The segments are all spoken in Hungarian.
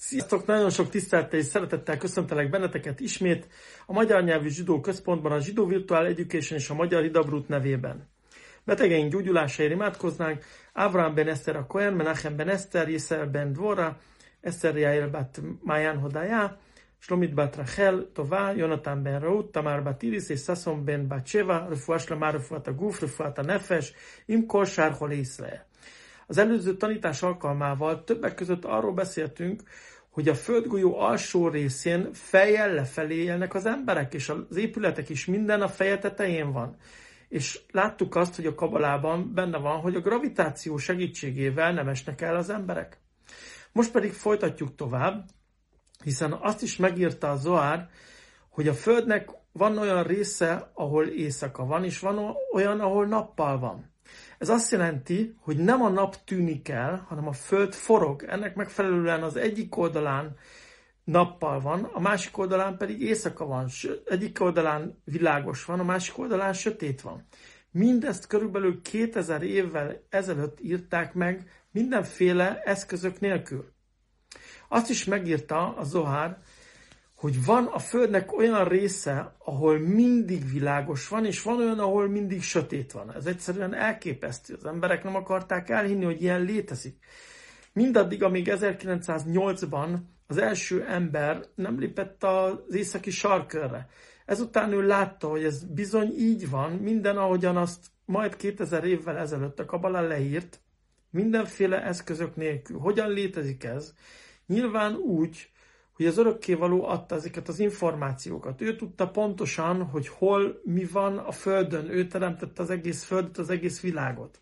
Sziasztok! Nagyon sok tisztelettel és szeretettel köszöntelek benneteket ismét a Magyar Nyelvű Zsidó Központban, a Zsidó Virtual Education és a Magyar Hidabrut nevében. Betegeink gyógyulásáért imádkoznánk Avraham ben Eszter a Kohen, Menachem ben Eszter, Yisrael ben Dvora, Eszter Yael bat Mayan Hodaya, Shlomit bat Rachel, Tová, Jonathan ben Raut, Tamar bat Iris és Sasson ben Batsheva, Refuah Shlema, Refuat a Guf, Refuat a Nefesh, Im Kol Shar Chole Yisrael. Az előző tanítás alkalmával többek között arról beszéltünk, hogy a földgolyó alsó részén fejjel lefelé élnek az emberek, és az épületek is minden a feje tetején van. És láttuk azt, hogy a kabalában benne van, hogy a gravitáció segítségével nem esnek el az emberek. Most pedig folytatjuk tovább, hiszen azt is megírta a Zohár, hogy a földnek van olyan része, ahol éjszaka van, és van olyan, ahol nappal van. Ez azt jelenti, hogy nem a nap tűnik el, hanem a föld forog. Ennek megfelelően az egyik oldalán nappal van, a másik oldalán pedig éjszaka van. Egyik oldalán világos van, a másik oldalán sötét van. Mindezt körülbelül 2000 évvel ezelőtt írták meg mindenféle eszközök nélkül. Azt is megírta a Zohár, hogy van a földnek olyan része, ahol mindig világos van, és van olyan, ahol mindig sötét van. Ez egyszerűen elképesztő. Az emberek nem akarták elhinni, hogy ilyen létezik. Mindaddig, amíg 1908-ban az első ember nem lépett az északi sarkkörre. Ezután ő látta, hogy ez bizony így van, minden ahogyan azt majd 2000 évvel ezelőtt a kabala leírt, mindenféle eszközök nélkül. Hogyan létezik ez? Nyilván úgy, hogy az örökkévaló adta ezeket az információkat. Ő tudta pontosan, hogy hol mi van a Földön. Ő teremtette az egész Földet, az egész világot.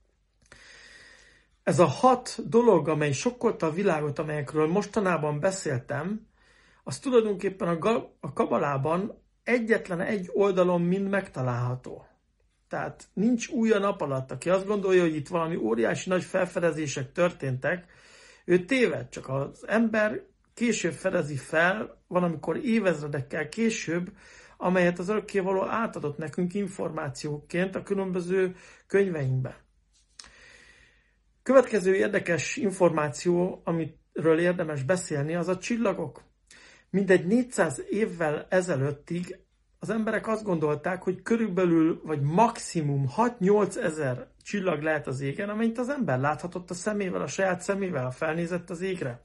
Ez a 6 dolog, amely sokkolta a világot, amelyekről mostanában beszéltem, az tulajdonképpen a kabalában egyetlen egy oldalon mind megtalálható. Tehát nincs új a nap alatt. Aki azt gondolja, hogy itt valami óriási nagy felfedezések történtek, ő téved, csak az ember később fedezi fel, valamikor évezredekkel később, amelyet az örökkévaló átadott nekünk információként a különböző könyveinkbe. Következő érdekes információ, amiről érdemes beszélni, az a csillagok. Mindegy 400 évvel ezelőttig az emberek azt gondolták, hogy körülbelül, vagy maximum 6-8 ezer csillag lehet az égen, amelyet az ember láthatott a szemével, a saját szemével, ha felnézett az égre.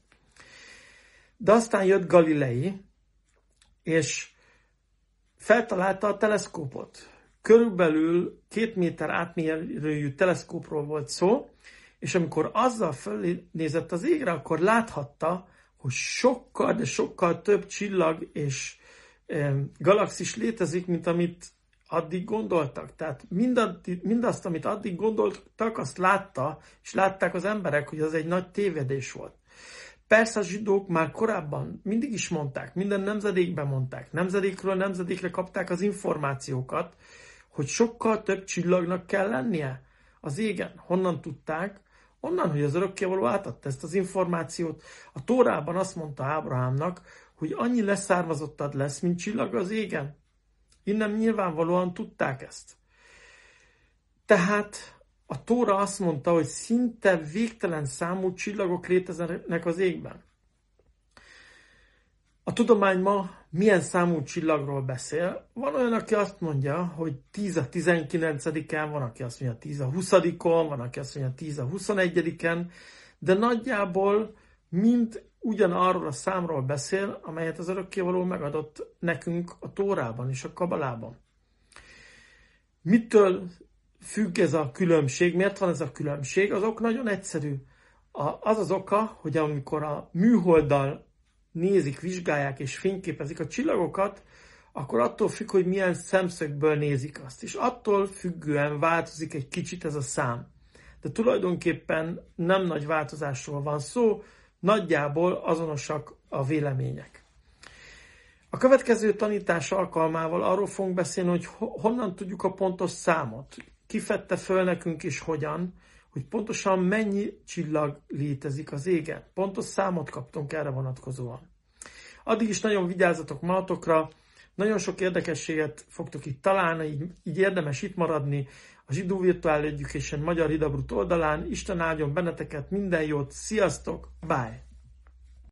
De aztán jött Galilei, és feltalálta a teleszkópot. Körülbelül 2 méter átmérőjű teleszkópról volt szó, és amikor azzal fölnézett az égre, akkor láthatta, hogy sokkal, de sokkal több csillag és galaxis létezik, mint amit addig gondoltak. Tehát mindazt, amit addig gondoltak, azt látta, és látták az emberek, hogy az egy nagy tévedés volt. Persze a zsidók már korábban mindig is mondták, minden nemzedékben mondták, nemzedékről nemzedékre kapták az információkat, hogy sokkal több csillagnak kell lennie az égen. Honnan tudták? Onnan, hogy az örökkévaló átadta ezt az információt. A Tórában azt mondta Ábrahámnak, hogy annyi leszármazottad lesz, mint csillag az égen. Innen nyilvánvalóan tudták ezt. Tehát a Tóra azt mondta, hogy szinte végtelen számú csillagok léteznek az égben. A tudomány ma milyen számú csillagról beszél? Van olyan, aki azt mondja, hogy 10 a 19-en, van, aki azt mondja 10 a 20-on, van, aki azt mondja 10 a 21-en, de nagyjából mind ugyanarról a számról beszél, amelyet az örökkévaló megadott nekünk a Tórában és a kabalában. Mitől függ ez a különbség? Miért van ez a különbség? Az ok nagyon egyszerű. Az az oka, hogy amikor a műholddal nézik, vizsgálják és fényképezik a csillagokat, akkor attól függ, hogy milyen szemszögből nézik azt. És attól függően változik egy kicsit ez a szám. De tulajdonképpen nem nagy változásról van szó, nagyjából azonosak a vélemények. A következő tanítás alkalmával arról fogunk beszélni, hogy honnan tudjuk a pontos számot. Ki fedte föl nekünk és hogyan, hogy pontosan mennyi csillag létezik az égen. Pontos számot kaptunk erre vonatkozóan. Addig is nagyon vigyázzatok magatokra, nagyon sok érdekességet fogtok itt találni, így érdemes itt maradni a Zsidó Virtual Education Magyar Hidabrut oldalán. Isten áldjon benneteket, minden jót, sziasztok, bye!